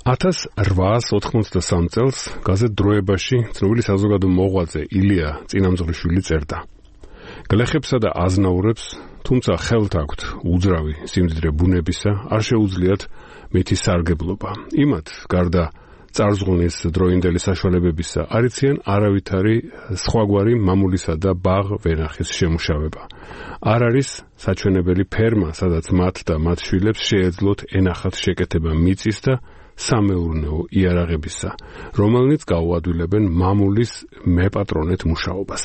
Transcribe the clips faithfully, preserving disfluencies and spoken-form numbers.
ათას რვაას ოთხმოცდასამ წელს გაზეთ დროებაში ცნობილი საზოგადო მოღვაწე ილია წინამძღვრიშვილი წერდა. გლეხებსა და აზნაურებს, თუმცა ხელთ აქვთ უძრავი სიმდიდრე ბუნებისა, არ შეუძლიათ მითი სარგებლობა. იმათ, გარდა წარზღუნის დროინდელი საშუალებებისა, არ იციან არავითარი სხვაგვარი მამულისა და ბაღ ვენახის შემუშავება. არ არის საჩვენებელი ფერმა, სადაც მათ და მათ შვილებს შეეძლოთ ენახათ შეკეთება მიწის და სამეურნეო იარაღებისა, რომელნიც გაუადვილებენ მამულის მეპატრონეთ მუშაობას.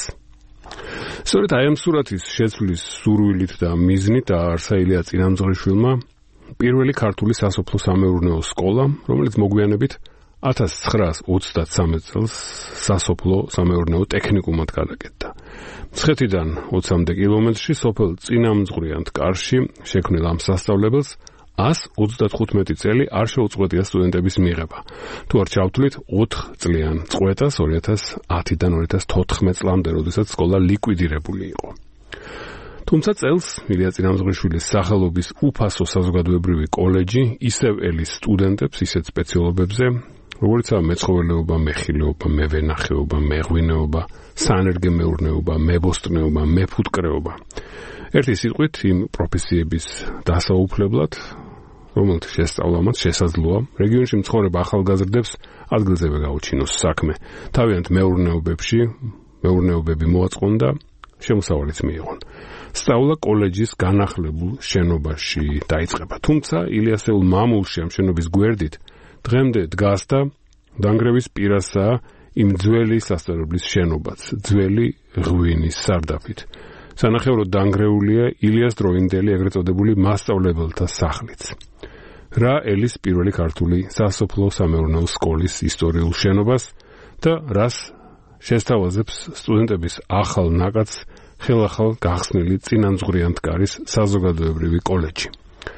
სწორედ აი ამ სურათის შეცვლის სურვილით და მიზნით დააარსა ილია წინამძღვრიშვილმა პირველი ქართული სასოფლო სამეურნეო სკოლა, რომელიც მოგვიანებით ათას ცხრაას ოცდათსამი წელს სასოფლო სამეურნეო ტექნიკუმად გადაკეთდა. მცხეთიდან ოცამდე კილომეტრში სოფელ წინამძღვრიანთ კარში შექმნილ ამ სასწავლებელს ას ოცდათხუთმეტი წელი არ შეუწყვეტია სტუდენტების მიღება. თუ არ ჩავთვლით ოთხ წლიან წყვეტას ორი ათას ათიდან ორი ათას თოთხმეტ წლამდე, როდესაც სკოლა ლიკვიდირებული იყო. თუმცა წელს ილია წინამძღვრიშვილის სახელობის უფასო საზოგადოებრივი კოლეჯი ისევ ელის სტუდენტებს ისეთ სპეციალობებზე, როგორიცაა მეცხოველეობა, მეხილეობა, მევენახეობა, მეღვინეობა, საენერგომეურნეობა, მებოსტნეობა, მეფუტკრეობა. ერთი სიტყვით იმ პროფესიების დასაუფლებლად, რომელთა შესწავლამაც შესაძლოა რეგიონში მცხოვრებ ახალგაზრდებს ადგილზევე გაუჩინოს საქმე. თავიანთ მეურნეობებში, მეურნეობები მოაწყონ და შემოსავალიც მიიღონ. სწავლა კოლეჯის განახლებულ შენობაში დაიწყება. თუმცა ილიასეულ მამულში ამ შენობის გვერდით დღემდე დგას და დანგრევის პირასაა იმ ძველი სასწავლებლის შენობაც, ძველი ღვინის სარდაფით. სანახევროდ დანგრეულია ილიას დროინდელი ეგრეთ წოდებული მასწავლებელთა სახლიც. რა ელის პირველი ქართული სასოფლო სამეურნეო სკოლის ისტორიულ შენობას და რას შესთავაზებს სტუდენტების ახალ ნაკადს ხელახალ გახსნილი წინამძღვრიანთ კარის საზოგადოებრივი კოლეჯი.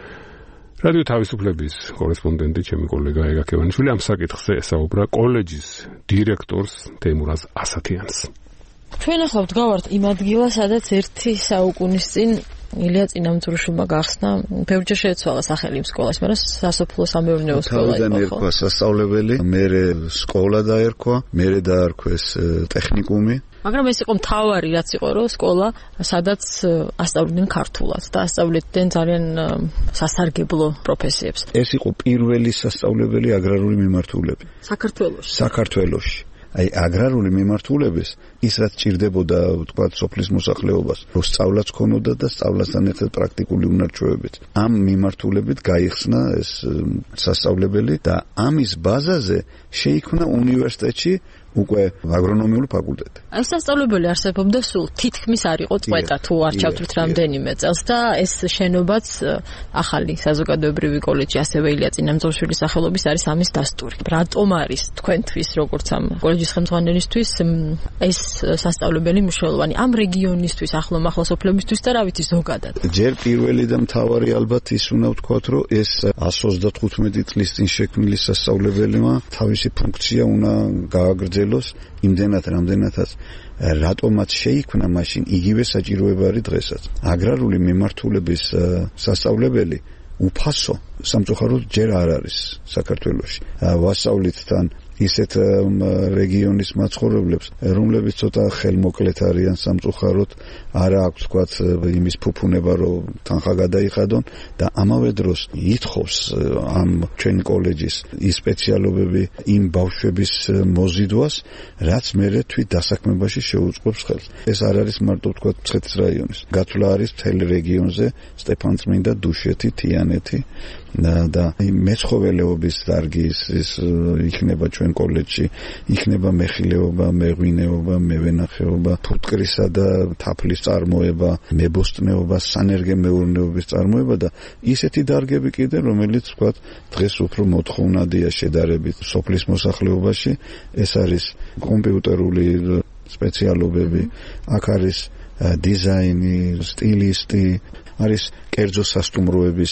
რადიო თავისუფლების კორესპონდენტი ჩემი კოლეგა ეგა კევანიშვილი ამ საკითხზე ესაუბრა კოლეჯის დირექტორს თეიმურაზ ასათიანს. ჩვენ ახლა ვდგავართ იმ ადგილას, სადაც ერთი საუკუნის წინ ილია წინამძღვრიშვილმა გახსნა, ბევრჯერ შეეცვალა სახელი იმ სკოლას, მაგრამ სასოფლო სამეურნეო სკოლა იყო. თავიდან ერქვა სასწავლებელი, მერე სკოლა დაერქვა, მერე დაარქვეს ტექნიკუმი. მაგრამ ეს იყო მთავარი, რაც იყო, რომ სკოლა, სადაც ასწავლიდნენ ქართულად და ასწავლიდნენ ძალიან სასარგებლო პროფესიებს. ეს იყო პირველი სასწავლებელი აგრარული მიმართულები საქართველოში. საქართველოში. აი აგრარული მიმართულების ის რაც ჭირდებოდა თქვათ სოფლის მოსახლეობას, რომ სწავლაც ქონოდა და სწავლასთან ერთად პრაქტიკული უნარჩვევებით. ამ მიმართულებით გაიხსნა ეს სასწავლებელი და ამის ბაზაზე შეიქმნა უნივერსიტეტში უკვე აგრონომიული ფაკულტეტი. ეს სასწავლებელი არსებობდა სულ თითქმის არ იყო წყვეტა, თუ არ ჩავთვლით რამდენიმე წელს და ეს შენობაც ახალი საზოგადოებრივი კოლეჯი, ასევე ილია წინამძღვრიშვილის სახელობის არის ამის დასტური. რატომ არის თქვენთვის, როგორც ამ კოლეჯის ხელმძღვანელისთვის ეს სასწავლებელი მნიშვნელოვანი ამ რეგიონისთვის, ახლომახლა სოფლებისთვის და რა ვიცი ზოგადად? ჯერ პირველი და მთავარი ალბათ ის უნდა ვთქვათ, რომ ეს ას ოცდათხუთმეტი წლის წინ შექმნილი სასწავლებელმა თავისი ფუნქცია უნდა გააგრძელოს იმდენად რამდენადაც რატომაც შეიქმნა მაშინ იგივე საჭიროება არის დღესაც. აგრარული მიმართულების სასწავლებელი უფასო სამწუხაროდ ჯერ არ არის საქართველოში. ვასწავლით თან ისეთ რეგიონის მაცხოვრებლებს, რომლებიც ცოტა ხელმოკლეთ არიან სამწუხაროდ, არა აქვს თქვათ იმის ფუფუნება, რომ თანხა გადაიხადონ და ამავე დროს ითხოვს ამ ჩვენი კოლეჯის ის სპეციალობები იმ ბავშვების მოზიდვას, რაც მერე თვით დასაქმებაში შეუწყობს ხელს. ეს არ არის მარტო თქვათ მცხეთის რაიონის. გათვლა არის მთელ რეგიონზე, სტეფანწმინდა, დუშეთი, თიანეთი და მეცხოველეობის დარგის ის იქნება ჩვენ კოლეჯში, იქნება მეხილეობა, მეღვინეობა, მევენახეობა, ფუტკრისა და თაფლის წარმოება, მებოსტნეობა, სანერგომეურნეობის წარმოება და ისეთი დარგები კიდე, რომელიც ვთქვათ, დღეს უფრო მოთხოვნადია შედარებით სოფლის მოსახლეობაში. ეს არის კომპიუტერული სპეციალობები, აქ არის დიზაინი, სტილისტი, არის კერძო სასტუმროების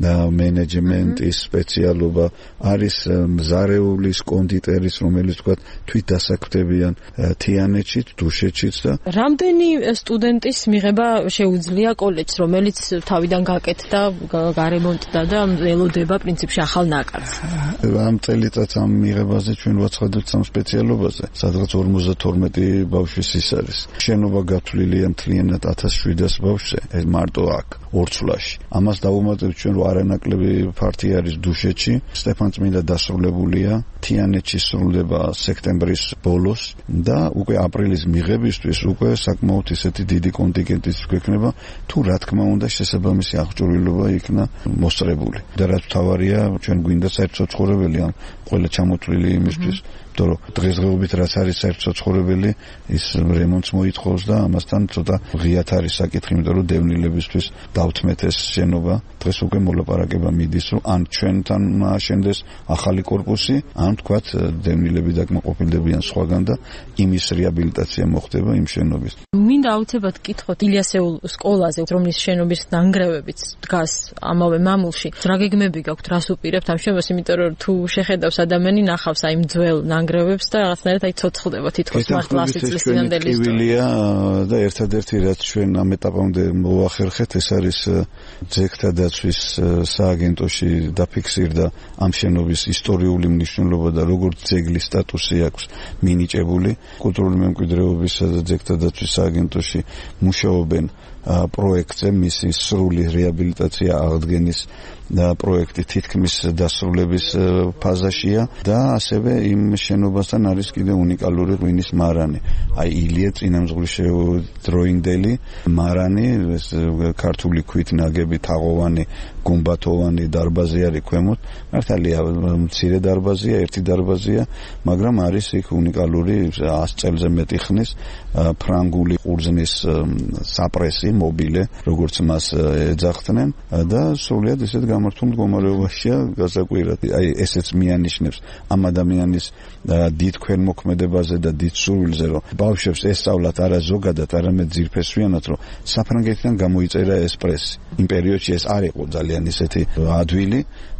მენეჯმენტის სპეციალობა, არის მზარეულის, კონდიტერის, რომელიც თქვა თვით დასაქმდებიან თიანეთშიც, დუშეთშიც და რამდენი სტუდენტის მიღება შეუძლია კოლეჯს, რომელიც თავიდან გაკეთდა, გარემონტდა და ელოდება პრინციპში ახალ ნაკადს. ამ წელიწადს ამ მიღებაზე ჩვენ ვაცხადებთ სამ სპეციალობაზე, სადღაც ორმოცდათორმეტი ბავშვის ის არის. შენობა გათვლილია მთლიანად ათას შვიდას ბავშვზე, ეს მარტო აქ ორცვლაში. ამას დავუმატებთ ჩვენ რომ არანაკლები ფართი არის დუშეთში, სტეფანწმინდა დასრულებულია, თიანეთში სრულდება სექტემბრის ბოლოს და უკვე აპრილის მიღებისთვის უკვე საკმაოდ ისეთი დიდი კონტინგენტიც გვექნება, თუ რა თქმა უნდა შესაბამისი აღჭურვილობა იქნა მოსწრებული. და რაც თავარია, ჩვენ გვინდა საერთო-ცხოვრებელი ამ ყველა ჩამოთვლილი იმისთვის, იმიტომ რომ დღესდღეობით რაც არის საერთო-ცხოვრებელი, ის რემონტს მოითხოვს და ამასთან ცოტა ღიათ არის საკითხი, იმიტომ რომ დევნილებისთვის დავთმეთ ეს შენობა. დღეს უკვე მოლაპარაკება მიდის, რომ ან ჩვენთან ააშენდეს ახალი კორპუსი, ან თქვათ დევნილები დაკმაყოფილდებიან სხვაგან და იმის რეაბილიტაცია მოხდება იმ შენობის. მინდა აუცილებლად გკითხოთ ილიასეულ სკოლაზე, რომლის შენობის ნანგრევებიც დგას ამავე მამულში. რა გეგმები გაქვთ, რას უპირებთ ამ შენობას, იმიტომ რომ თუ შეხედავს ადამიანი ნახავს აი ძველ ნანგრევებს და რაღაცნაირად აი ცოცხლდება თითქოს მართლა ასი წლის წინანდელი ისტორია და ერთადერთი რაც ჩვენ ამ ეტაპამდე მოახერხეთ, ეს არის ძეგლთა დაცვის სააგენტოში დაფიქსირდა ამ შენობის ისტორიული მნიშვნელობა და როგორც ძეგლის სტატუსი აქვს მინიჭებული. კულტურული მემკვიდრეობისა და ძეგლთა დაცვის სააგენტოში მუშაობენ პროექტზე, მისი სრული რეაბილიტაცია აღდგენის და პროექტი თითქმის დასრულების ფაზაშია და ასევე იმ შენობასთან არის კიდევ უნიკალური ღვინის მარანი. აი ილია წინამძღვრის დროინდელი მარანი, ეს ქართული ქვით ნაგები თაღოვანი გუმბათოვანი დარბაზი არის ქვემოთ. მართალია მცირე დარბაზია, ერთი დარბაზია, მაგრამ არის იქ უნიკალური ას წელზე მეტი ხნის ფრანგული ყურძნის საპრესი მობილე, როგორც მას ეძახდნენ და სრულიად ისეთ გამართულ მდგომარეობაშია გასაკვირად. აი ესეც მიანიშნებს ამ ადამიანის დიდ ქველმოქმედებაზე და დიდ სურვილზე, რომ ბავშვებს ესწავლათ არა ზოგადად, არამედ ძირფესვიანად, რომ საფრანგეთიდან გამოიწერა ეს პრესი. იმ პერიოდში ეს არ იყო ძალიან ისეთი ადვილი,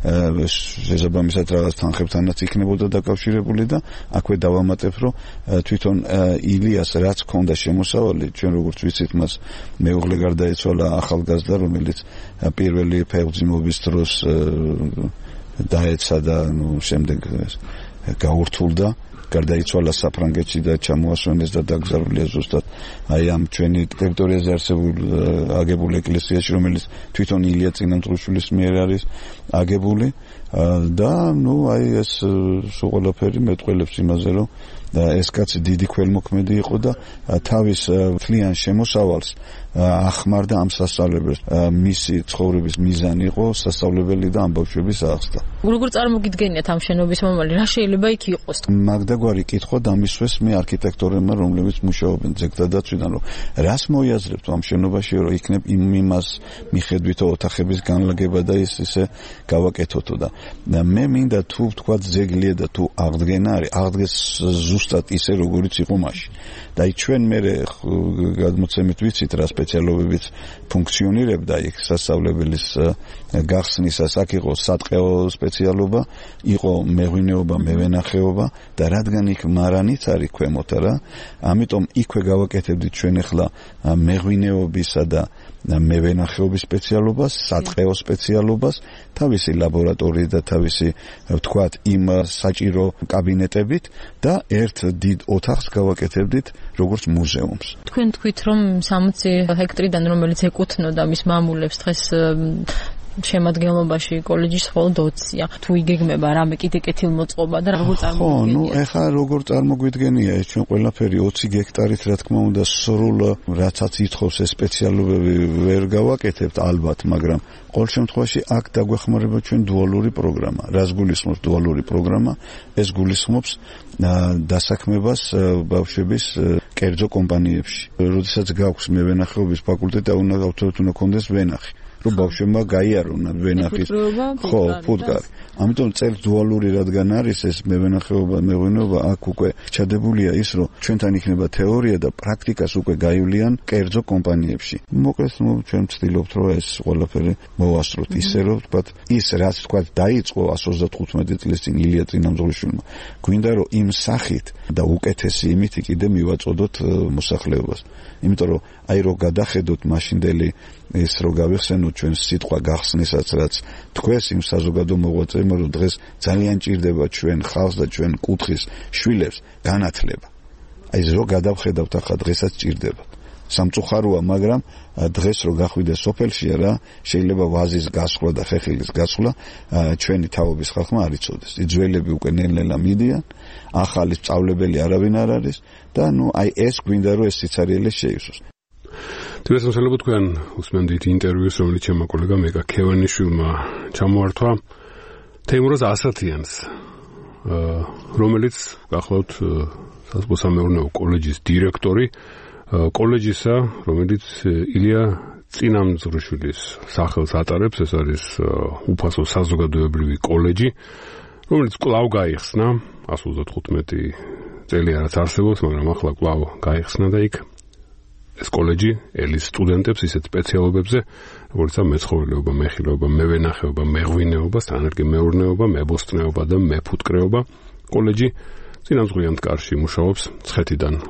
შესაბამისად რაღაც თანხებთანაც იქნებოდა დაკავშირებული და აქვე დავამატებ, რომ თვითონ ილიას რაც ჰქონდა შემოსავალი, ჩვენ როგორც ვიცით, მას მეუღლე გარდაეცვალა ახალგაზრდა, რომელიც პირველი ფეხბურთის დროს დაეცა და ნუ შემდეგ გაურთულდა, გარდაიცვალა საფრანგეთში და ჩამოასვენეს და დაკრძალულია ზუსტად აი ამ ჩვენი ტერიტორიაზე არსებულ აგებულ ეკლესიაში, რომელიც თვითონ ილია წინამძღვრიშვილის მიერ არის აგებული და ნუ აი ეს სულ ყველაფერი მეტყველებს იმაზე, რომ ეს კაცი დიდი ქველმოქმედი იყო და თავის მთლიან შემოსავალს ახმარდა ამ სასწავლებელს. მისი ცხოვრების მიზანი იყო სასწავლებელი და ამბავშვების აღზრდა. როგორ წარმოგიდგენიათ ამ შენობის მომავალი, რა შეიძლება იქ იყოს? მაგდაგვარი კითხვა დამისვეს მე არქიტექტორებმა, რომლებიც მუშაობენ ძეგლთა დაცვიდან, რომ რას მოიაზრებთ ამ შენობაში, რომ იქნებ იმ იმას მიხედვითო ოთახების განლაგება და ის ისე გავაკეთოთო და მე მინდა თუ თქვა ძეგლია და თუ აღდგენა არის, აღდგეს ზუსტად ისე როგორიც იყო მაშინ. და აი ჩვენ მე გადმოცემით ვიცით რა სპეციალობებით ფუნქციონირებდა იქ სასწავლებელის გახსნისას, აქ იყო სატყეო სპეციალობა, იყო მეღვინეობა, მევენახეობა და რადგან იქ მარანიც არის ქვემოთ რა, ამიტომ იქვე გავაკეთებდით ჩვენ ახლა მეღვინეობისა და მევენახეობის სპეციალობას, სატყეო სპეციალობას, თავისი ლაბორატორიით და თავისი ვთქვათ იმ საჭირო კაბინეტებით და ერთ დიდ ოთახს გავაკეთებდით როგორც მუზეუმს. თქვენ თქვით რომ სამოცი ჰექტარიდან რომელიც ეკუთვნოდა მის მამულებს დღეს შემადგენლობაში კოლეჯის მხოლოდ ოცია. თუ იგეგმება რამე კიდე კეთილმოწყობა და როგორ წარმოგვიდგენია? ხო, ნუ ეხლა როგორ წარმოგვიდგენია ეს ჩვენ ყველაფერი ოცი ჰექტარით რა თქმა უნდა სრულ რაცაც ითხოვს ეს სპეციალობები ვერ გავაკეთებთ ალბათ, მაგრამ ყოველ შემთხვევაში აქ დაგვეხმარება ჩვენ დუალური პროგრამა. რას გულისხმობს დუალური პროგრამა? ეს გულისხმობს დასაქმებას ბავშვების კერძო კომპანიებში. როდესაც გაქვს მევენახეობის ფაკულტეტი, უნდა გავთხოვოთ უნდა კონდეს ვენახი. რომ ბავშვებმა გაიარონა ვენახის ხო ფუტკარი. ამიტომ წელს დუალური რადგან არის ეს მევენახეობა, მეღვინეობა, აქ უკვე ჩადებულია ის, რომ ჩვენთან იქნება თეორია და პრაქტიკას უკვე გაივლიან კერძო კომპანიებში. მოკლედ, ჩვენ ვცდილობთ, რომ ეს ყველაფერი მოვასწროთ ისე, რომ თქვათ, ის რაც თქვათ დაიწყო εκατს ოცდათხუთმეტი წლის წინ ილია წინამძღვრიშვილმა, გვინდა რომ იმ სახით და უკეთესი იმით კიდე მივაწოდოთ მოსახლეობას. იმიტომ რომ აი რო გადახედოთ მაშინდელი ეს რო გავიხსენოთ ჩვენ სიტყვა გახსნისაც რაც თქვენს იმ საზოგადო მოღვაწეებმა რომ დღეს ძალიან ჭირდება ჩვენ ხალხს და ჩვენ კუთხის შვილებს განათლება. აი ზო გადავხედავთ ახლა დღესაც ჭირდება. სამწუხაროა, მაგრამ დღეს რო გახვიდე სოფელშია რა, შეიძლება ვაზის გასხლა და ხეხილის გასხლა ჩვენი თაობის ხალხმა არ იცოდეს. ძველები უკვე ნელ-ნელა მიდიან, ახალი სწავლებელი არავინ არ არის და ნუ აი ეს გვინდა რომ ეს სიცარიელე შეივსოს. დღეს მოსალოდო თქვენ უსმენდით ინტერვიუს, რომელიც ჩემო კოლეგა მეკა ქევანიშვილმა ჩამოართვა თეიმურაზ ასათიანს, რომელიც გახლავთ საზღვასამეურნეო კოლეჯის დირექტორი, კოლეჯისა, რომელიც ილია წინამძღვრიშვილის სახელს ატარებს, ეს არის უფასო საზოგადოებრივი კოლეჯი, რომელიც კვლავ გაიხსნა, εκατს ოცდათხუთმეტი წელი არაც არსებობს, მაგრამ ახლა კვლავ გაიხსნა და იქ ეს კოლეჯი ელის სტუდენტებს ისეთ სპეციალობებზე, როგორიცაა მეცხოველეობა, მეხილეობა, მევენახეობა, მეღვინეობა, სანერგემეურნეობა, მებოსტნეობა და მეფუტკრეობა. კოლეჯი წინამძღვრიან კარში მუშაობს მცხეთიდან